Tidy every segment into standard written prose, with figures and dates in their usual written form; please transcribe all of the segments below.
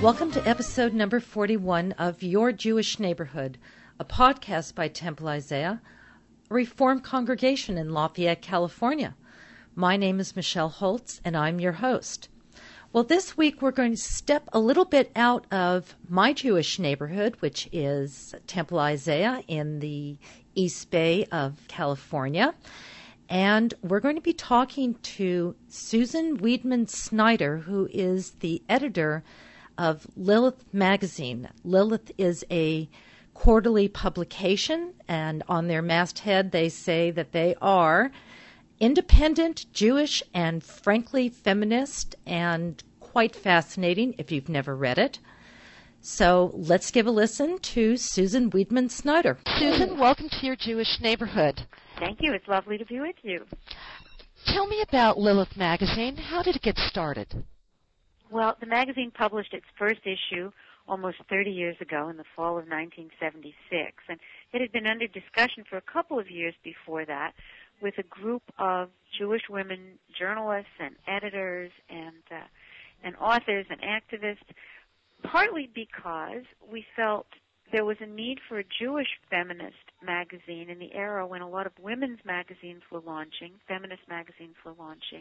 Welcome to episode number 41 of Your Jewish Neighborhood, a podcast by Temple Isaiah, a Reformed congregation in Lafayette, California. My name is Michelle Holtz, and I'm your host. Well, this week we're going to step a little bit out of my Jewish neighborhood, which is Temple Isaiah in the East Bay of California. And we're going to be talking to Susan Weidman Snyder, who is the editor of Lilith magazine. Lilith is a quarterly publication, and on their masthead they say that they are independent, Jewish, and frankly feminist, and quite fascinating if you've never read it. So let's give a listen to Susan Weidman Snyder. Susan, welcome to Your Jewish Neighborhood. Thank you. It's lovely to be with you. Tell me about Lilith magazine. How did it get started? Well, the magazine published its first issue almost 30 years ago in the fall of 1976, and it had been under discussion for a couple of years before that with a group of Jewish women journalists and editors and authors and activists, partly because we felt there was a need for a Jewish feminist magazine in the era when a lot of women's magazines were launching, feminist magazines were launching,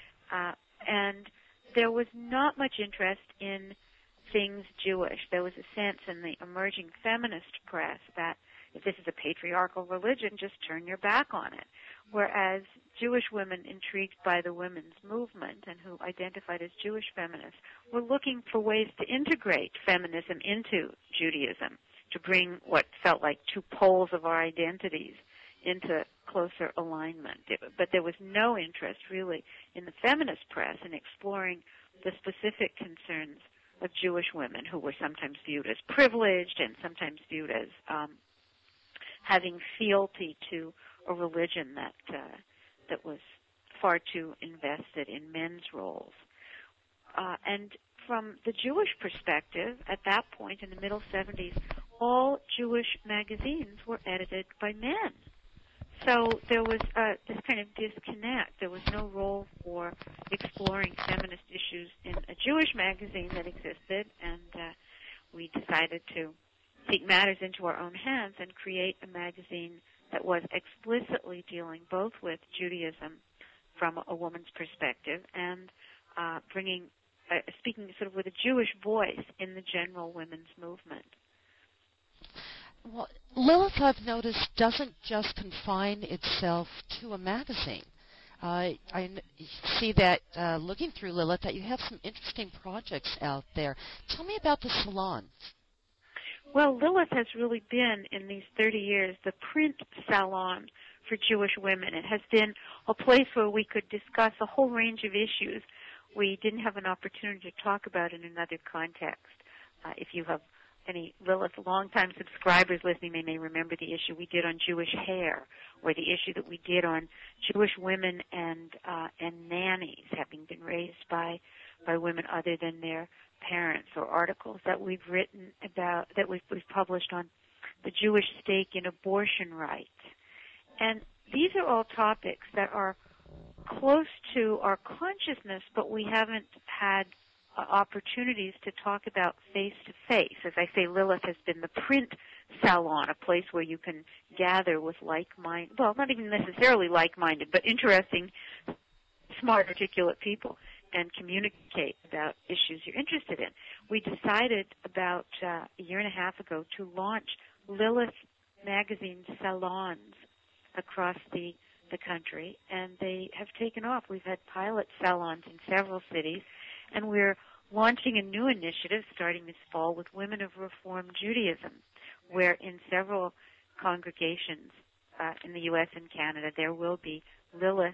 and there was not much interest in things Jewish. There was a sense in the emerging feminist press that if this is a patriarchal religion, just turn your back on it. Whereas Jewish women intrigued by the women's movement and who identified as Jewish feminists were looking for ways to integrate feminism into Judaism, to bring what felt like two poles of our identities into closer alignment. But there was no interest really in the feminist press in exploring the specific concerns of Jewish women who were sometimes viewed as privileged and sometimes viewed as having fealty to a religion that was far too invested in men's roles. And from the Jewish perspective, at that point in the middle 70s, all Jewish magazines were edited by men. So there was this kind of disconnect. There was no role for exploring feminist issues in a Jewish magazine that existed, and we decided to take matters into our own hands and create a magazine that was explicitly dealing both with Judaism from a woman's perspective and speaking sort of with a Jewish voice in the general women's movement. Well, Lilith, I've noticed, doesn't just confine itself to a magazine. I see that looking through Lilith that you have some interesting projects out there. Tell me about the salons. Well, Lilith has really been, in these 30 years, the print salon for Jewish women. It has been a place where we could discuss a whole range of issues we didn't have an opportunity to talk about in another context. If you have any Lilith longtime subscribers listening, they may remember the issue we did on Jewish hair, or the issue that we did on Jewish women and nannies having been raised by women other than their parents, or articles that we've written about, that we've published on the Jewish stake in abortion rights. And these are all topics that are close to our consciousness, but we haven't had opportunities to talk about face-to-face. As I say, Lilith has been the print salon, a place where you can gather with like-minded, well, not even necessarily like-minded, but interesting, smart, articulate people and communicate about issues you're interested in. We decided about a year and a half ago to launch Lilith magazine salons across the country, and they have taken off. We've had pilot salons in several cities, and we're launching a new initiative starting this fall with Women of Reform Judaism, where in several congregations in the U.S. and Canada there will be Lilith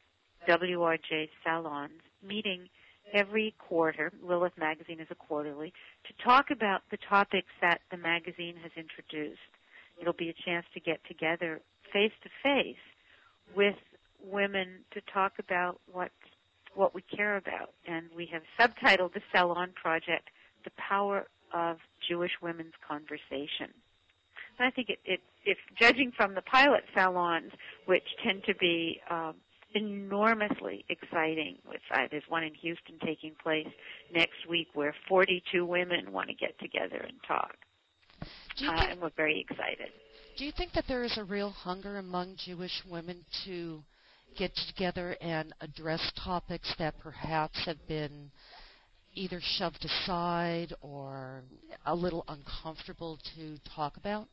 WRJ salons meeting every quarter. Lilith magazine is a quarterly, to talk about the topics that the magazine has introduced. It'll be a chance to get together face-to-face with women to talk about what we care about. And we have subtitled the Salon Project, The Power of Jewish Women's Conversation. And I think if judging from the pilot salons, which tend to be enormously exciting. There's one in Houston taking place next week where 42 women want to get together and talk. And we're very excited. Do you think that there is a real hunger among Jewish women to get together and address topics that perhaps have been either shoved aside or a little uncomfortable to talk about?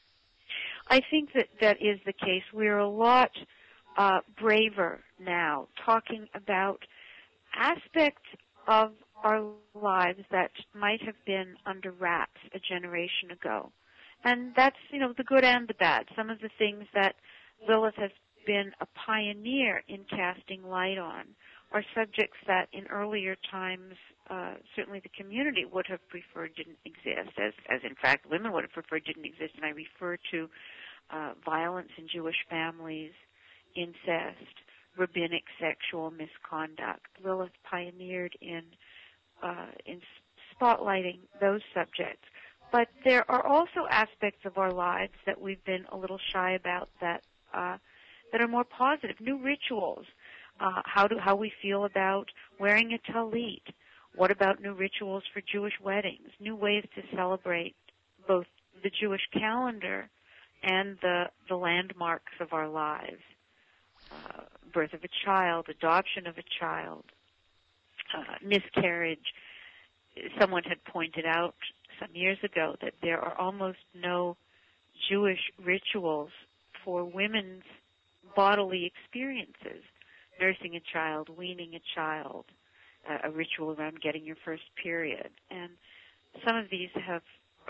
I think that is the case. We're a lot braver now, talking about aspects of our lives that might have been under wraps a generation ago. And that's, the good and the bad. Some of the things that Lilith has been a pioneer in casting light on are subjects that in earlier times certainly the community would have preferred didn't exist, as in fact women would have preferred didn't exist. And I refer to violence in Jewish families, incest, rabbinic sexual misconduct. Lilith pioneered in spotlighting those subjects. But there are also aspects of our lives that we've been a little shy about that are more positive. New rituals, how we feel about wearing a talit. What about new rituals for Jewish weddings? New ways to celebrate both the Jewish calendar and the landmarks of our lives. Birth of a child, adoption of a child, miscarriage. Someone had pointed out some years ago that there are almost no Jewish rituals for women's bodily experiences. Nursing a child, weaning a child, a ritual around getting your first period. And some of these have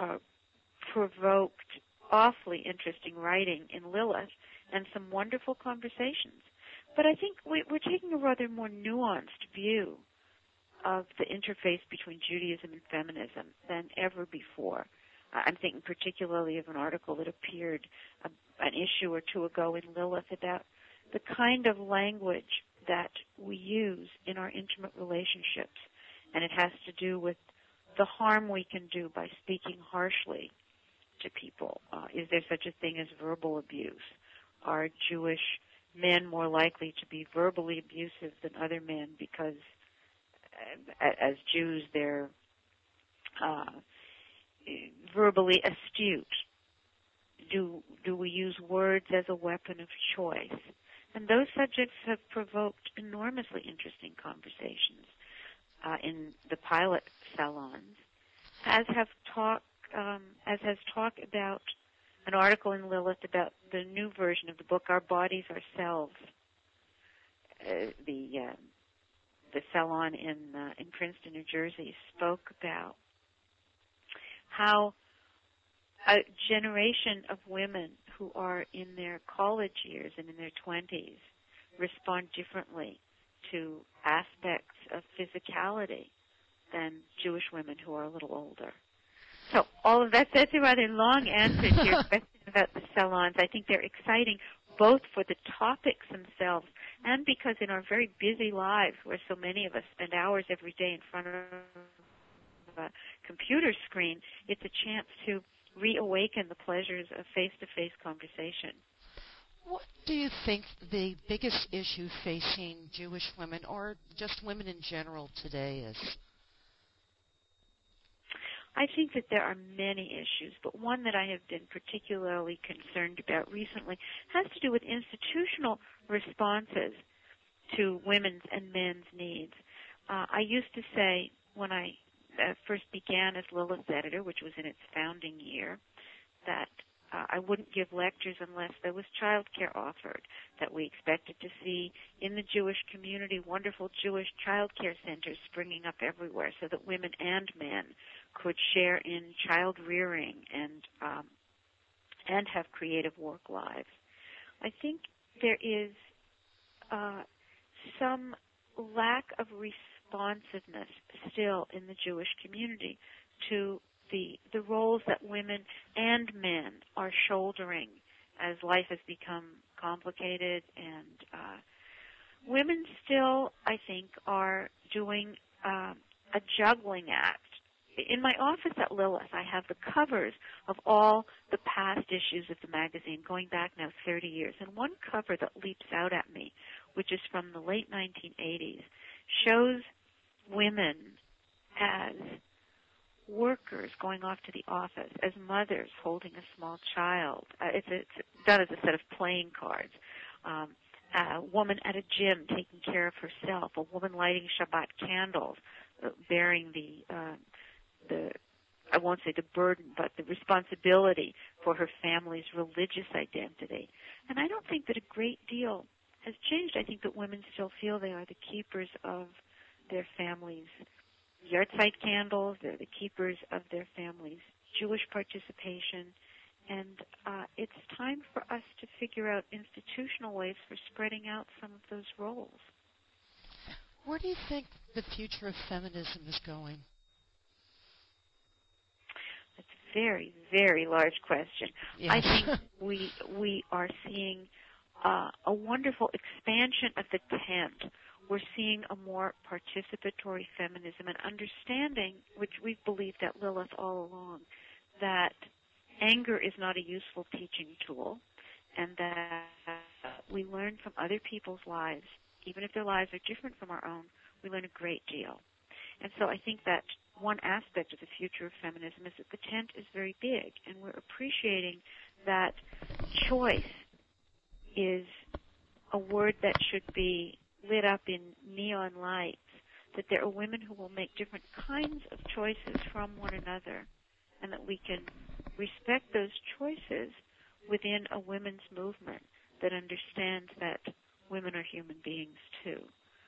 provoked awfully interesting writing in Lilith and some wonderful conversations. But I think we're taking a rather more nuanced view of the interface between Judaism and feminism than ever before. I'm thinking particularly of an article that appeared an issue or two ago in Lilith about the kind of language that we use in our intimate relationships. And it has to do with the harm we can do by speaking harshly to people. Is there such a thing as verbal abuse? Are Jewish men more likely to be verbally abusive than other men because as Jews they're verbally astute? Do we use words as a weapon of choice? And those subjects have provoked enormously interesting conversations in the pilot salons, as has talk about an article in Lilith about the new version of the book, Our Bodies Ourselves. The salon in Princeton, New Jersey, spoke about how a generation of women who are in their college years and in their 20s respond differently to aspects of physicality than Jewish women who are a little older. So all of that's a rather long answer to your question about the salons. I think they're exciting both for the topics themselves and because in our very busy lives where so many of us spend hours every day in front of a computer screen, it's a chance to reawaken the pleasures of face-to-face conversation. What do you think the biggest issue facing Jewish women or just women in general today is? I think that there are many issues, but one that I have been particularly concerned about recently has to do with institutional responses to women's and men's needs. I used to say when I first began as Lilith's editor, which was in its founding year, that I wouldn't give lectures unless there was child care offered, that we expected to see in the Jewish community wonderful Jewish child care centers springing up everywhere so that women and men could share in child rearing and have creative work lives. I think there is some lack of responsiveness still in the Jewish community to the roles that women and men are shouldering as life has become complicated, and women still, I think, are doing a juggling act. In my office at Lilith, I have the covers of all the past issues of the magazine, going back now 30 years, and one cover that leaps out at me which is from the late 1980s, shows women as workers going off to the office, as mothers holding a small child. It's done as a set of playing cards. A woman at a gym taking care of herself, a woman lighting Shabbat candles, bearing the I won't say the burden, but the responsibility for her family's religious identity. And I don't think that a great deal has changed. I think that women still feel they are the keepers of their family's yahrzeit candles. They're the keepers of their family's Jewish participation. And it's time for us to figure out institutional ways for spreading out some of those roles. Where do you think the future of feminism is going? That's a very, very large question. Yes. I think we are seeing a wonderful expansion of the tent. We're seeing a more participatory feminism and understanding, which we've believed at Lilith all along, that anger is not a useful teaching tool, and that we learn from other people's lives, even if their lives are different from our own, we learn a great deal. And so I think that one aspect of the future of feminism is that the tent is very big, and we're appreciating that choice is a word that should be lit up in neon lights, that there are women who will make different kinds of choices from one another, and that we can respect those choices within a women's movement that understands that women are human beings too,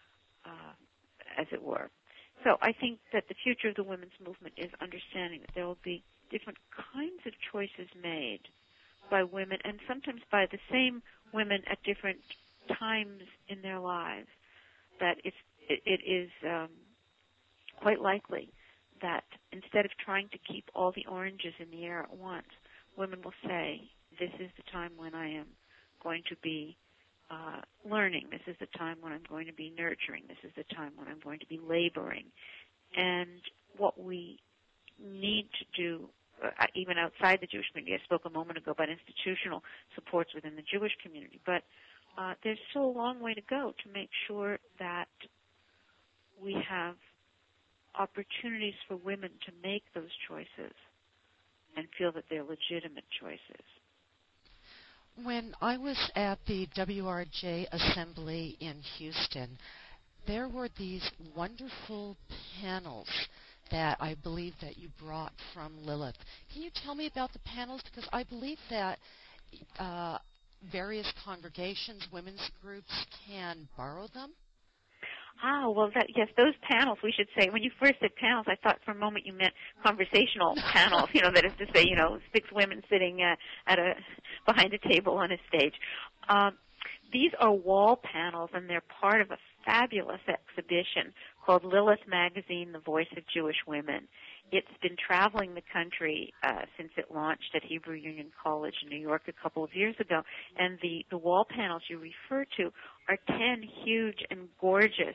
as it were. So I think that the future of the women's movement is understanding that there will be different kinds of choices made by women, and sometimes by the same women at different times in their lives, that it is quite likely that instead of trying to keep all the oranges in the air at once, women will say, this is the time when I am going to be learning. This is the time when I'm going to be nurturing. This is the time when I'm going to be laboring. And what we need to do, even outside the Jewish community, I spoke a moment ago about institutional supports within the Jewish community, but there's still a long way to go to make sure that we have opportunities for women to make those choices and feel that they're legitimate choices. When I was at the WRJ assembly in Houston, there were these wonderful panels that I believe that you brought from Lilith. Can you tell me about the panels? Because I believe that various congregations, women's groups can borrow them. Well, yes, those panels, we should say, when you first said panels, I thought for a moment you meant conversational panels, that is to say, 6 women sitting behind a table on a stage. These are wall panels, and they're part of a fabulous exhibition called Lilith Magazine, The Voice of Jewish Women. It's been traveling the country since it launched at Hebrew Union College in New York a couple of years ago, and the wall panels you refer to are 10 huge and gorgeous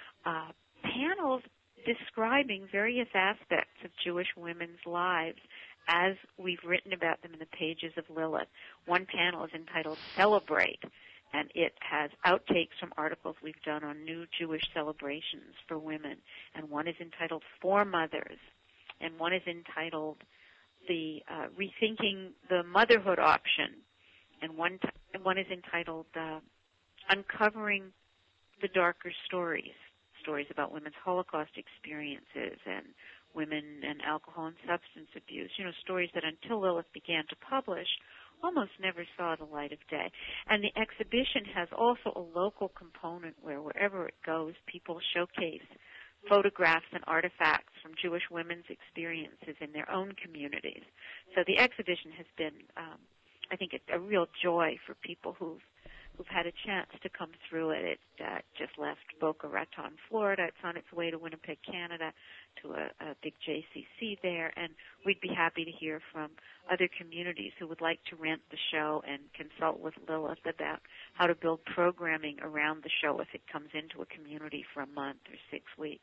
panels describing various aspects of Jewish women's lives as we've written about them in the pages of Lilith. One panel is entitled Celebrate, and it has outtakes from articles we've done on new Jewish celebrations for women. And one is entitled Foremothers, and one is entitled the Rethinking the Motherhood Option, and one is entitled Uncovering the Darker Stories about women's Holocaust experiences and women and alcohol and substance abuse, stories that until Lilith began to publish almost never saw the light of day. And the exhibition has also a local component where wherever it goes, people showcase photographs and artifacts from Jewish women's experiences in their own communities. So the exhibition has been, I think, a real joy for people who've had a chance to come through it. It just left Boca Raton, Florida. It's on its way to Winnipeg, Canada, to a big JCC there, and we'd be happy to hear from other communities who would like to rent the show and consult with Lilith about how to build programming around the show if it comes into a community for a month or 6 weeks.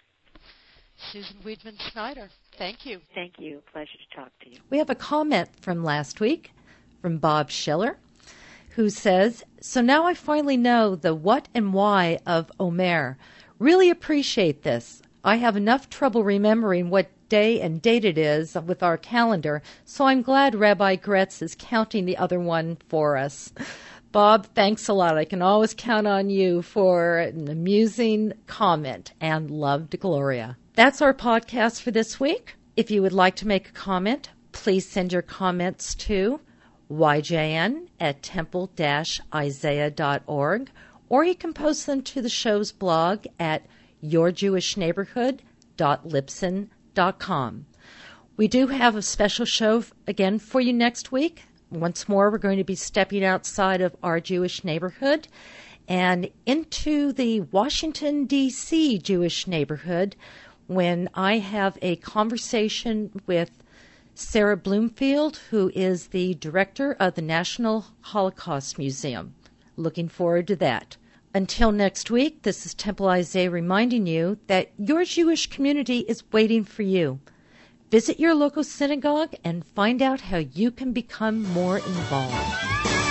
Susan Weidman-Snyder, thank you. Thank you. Pleasure to talk to you. We have a comment from last week from Bob Schiller, who says, "So now I finally know the what and why of Omer. Really appreciate this. I have enough trouble remembering what day and date it is with our calendar, so I'm glad Rabbi Gretz is counting the other one for us." Bob, thanks a lot. I can always count on you for an amusing comment, and love to Gloria. That's our podcast for this week. If you would like to make a comment, please send your comments to yjn@temple-isaiah.org, or you can post them to the show's blog at yourjewishneighborhood.libsyn.com. We do have a special show again for you next week. Once more, we're going to be stepping outside of our Jewish neighborhood and into the Washington, D.C. Jewish neighborhood when I have a conversation with Sarah Bloomfield, who is the director of the National Holocaust Museum. Looking forward to that. Until next week, this is Temple Isaiah reminding you that your Jewish community is waiting for you. Visit your local synagogue and find out how you can become more involved.